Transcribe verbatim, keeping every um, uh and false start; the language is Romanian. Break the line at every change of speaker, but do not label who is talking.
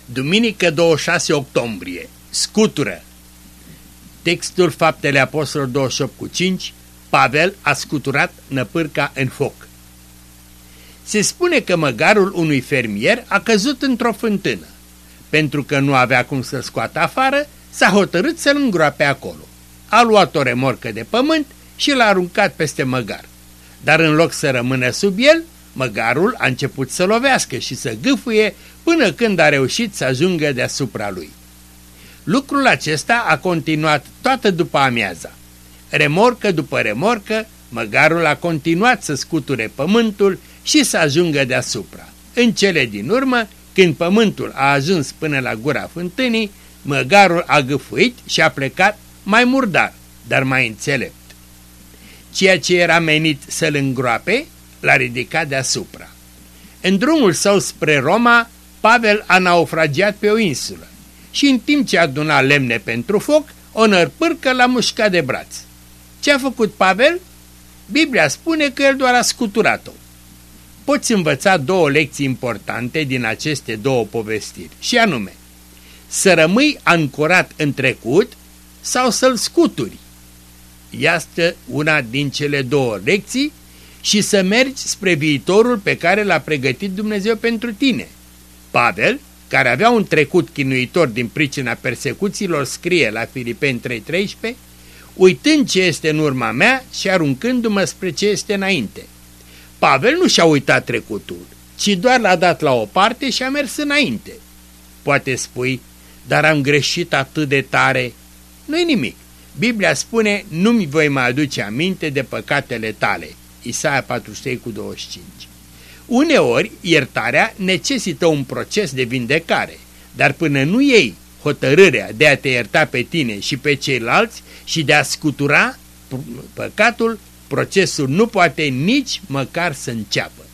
Duminică douăzeci și șase octombrie. Scutură. Textul Faptele Apostolilor douăzeci și opt cu cinci. Pavel a scuturat năpârca în foc. Se spune că măgarul unui fermier a căzut într-o fântână. Pentru că nu avea cum să-l scoată afară, s-a hotărât să-l îngroape acolo. A luat o remorcă de pământ și l-a aruncat peste măgar. Dar în loc să rămână sub el, măgarul a început să lovească și să gâfâie până când a reușit să ajungă deasupra lui. Lucrul acesta a continuat toată după amiaza. Remorcă după remorcă, măgarul a continuat să scuture pământul și să ajungă deasupra. În cele din urmă, când pământul a ajuns până la gura fântânii, măgarul a gâfâit și a plecat mai murdar, dar mai înțelept. Ceea ce era menit să-l îngroape, l-a ridicat deasupra. În drumul său spre Roma, Pavel a naufragiat pe o insulă și în timp ce aduna lemne pentru foc, o năpârcă l-a mușcat de braț. Ce a făcut Pavel? Biblia spune că el doar a scuturat-o. Poți învăța două lecții importante din aceste două povestiri, și anume, să rămâi ancorat în trecut sau să-l scuturi. Iată una din cele două lecții și să mergi spre viitorul pe care l-a pregătit Dumnezeu pentru tine. Pavel, care avea un trecut chinuitor din pricina persecuțiilor, scrie la Filipeni trei treisprezece, uitând ce este în urma mea și aruncându-mă spre ce este înainte. Pavel nu și-a uitat trecutul, ci doar l-a dat la o parte și a mers înainte. Poate spui, dar am greșit atât de tare. Nu-i nimic. Biblia spune, nu-mi voi mai aduce aminte de păcatele tale. Isaia patruzeci și trei cu douăzeci și cinci. Uneori, iertarea necesită un proces de vindecare, dar până nu iei hotărârea de a te ierta pe tine și pe ceilalți și de a scutura păcatul, procesul nu poate nici măcar să înceapă.